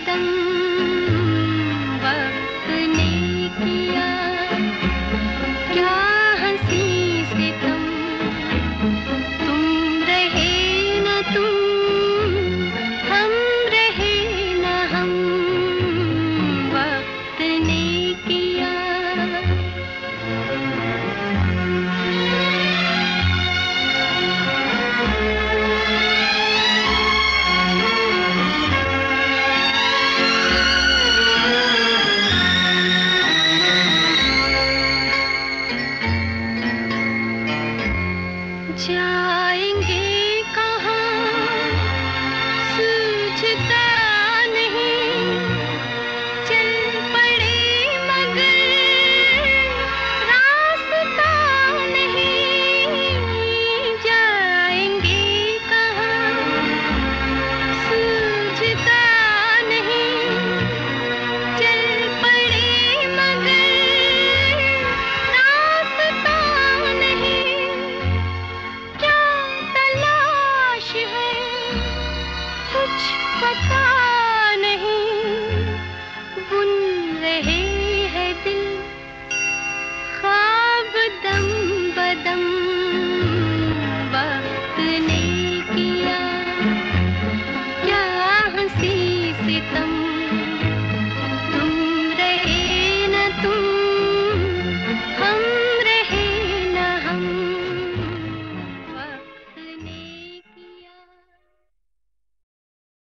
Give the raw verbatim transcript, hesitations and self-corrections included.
सितम वक्त ने किया, क्या हंसी सितम, तुम रहे न तुम, हम रहे न हम, वक्त ने किया। जाएंगे कहाँ सूझता नहीं, चल पड़े मगर रास्ता नहीं। जाएंगे कहाँ सूझता नहीं, चल पड़े मगर रास्ता नहीं। क्या तलाश है कुछ पता